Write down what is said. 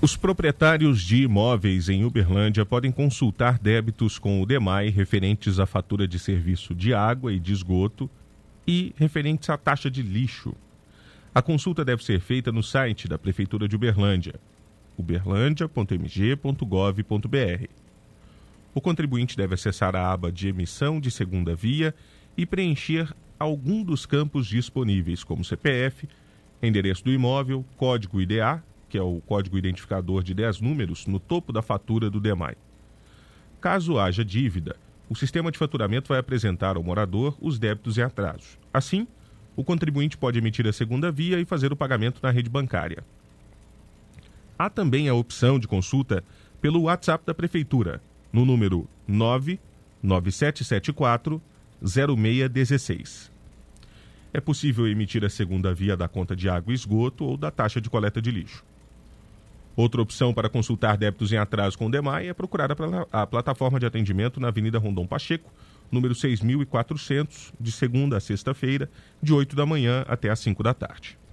Os proprietários de imóveis em Uberlândia podem consultar débitos com o DEMAI referentes à fatura de serviço de água e de esgoto e referentes à taxa de lixo. A consulta deve ser feita no site da Prefeitura de Uberlândia, uberlandia.mg.gov.br. O contribuinte deve acessar a aba de emissão de segunda via e preencher algum dos campos disponíveis, como CPF, endereço do imóvel, código IDA, que é o código identificador de 10 números, no topo da fatura do DEMAI. Caso haja dívida, o sistema de faturamento vai apresentar ao morador os débitos em atraso. Assim, o contribuinte pode emitir a segunda via e fazer o pagamento na rede bancária. Há também a opção de consulta pelo WhatsApp da Prefeitura, no número 99774-0616. É possível emitir a segunda via da conta de água e esgoto ou da taxa de coleta de lixo. Outra opção para consultar débitos em atraso com o DEMAI é procurar a plataforma de atendimento na Avenida Rondon Pacheco, número 6.400, de segunda a sexta-feira, de 8 da manhã até às 5 da tarde.